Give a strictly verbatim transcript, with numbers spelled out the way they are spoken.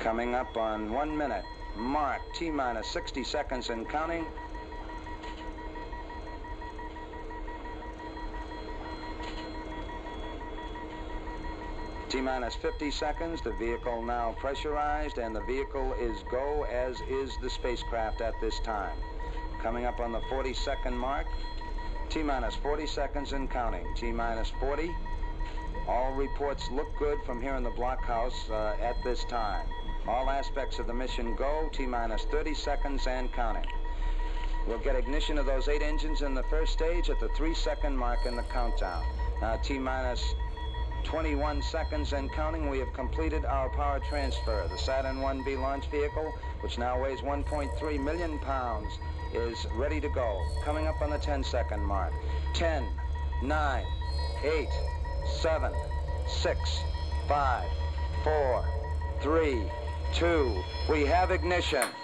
Coming up on one minute. Mark, T-minus sixty seconds and counting. T-minus fifty seconds. The vehicle now pressurized, and the vehicle is go, as is the spacecraft at this time. Coming up on the forty second mark. T-minus forty seconds and counting. T-minus forty. All reports look good from here in the blockhouse uh, at this time. All aspects of the mission go. T-minus thirty seconds and counting. We'll get ignition of those eight engines in the first stage at the three second mark in the countdown. Now, T-minus twenty-one seconds and counting. We have completed our power transfer. The Saturn one B launch vehicle, which now weighs one point three million pounds, is ready to go. Coming up on the ten second mark. ten, nine, eight, seven, six, five, four, three, two. We have ignition.